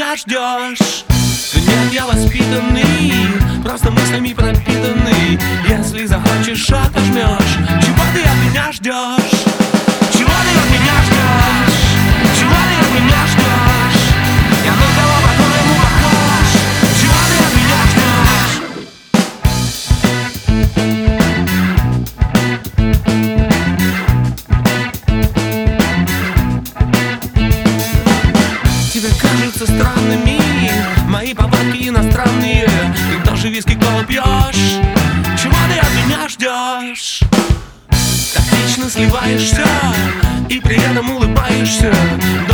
меня ждешь? Нет, я воспитанный, просто мыслями пропитанный. Если захочешь, отожмешь. Чего ты от меня ждешь? Чего ты от меня ждешь? Чего ты от меня ждешь? Я на кого, по-твоему, похож? Чего ты от меня ждешь? Тебе кажутся странными мои повадки иностранные. Ты тоже виски колу пьешь. Чего ты от меня ждешь? Тактично сливаешься и при этом улыбаешься.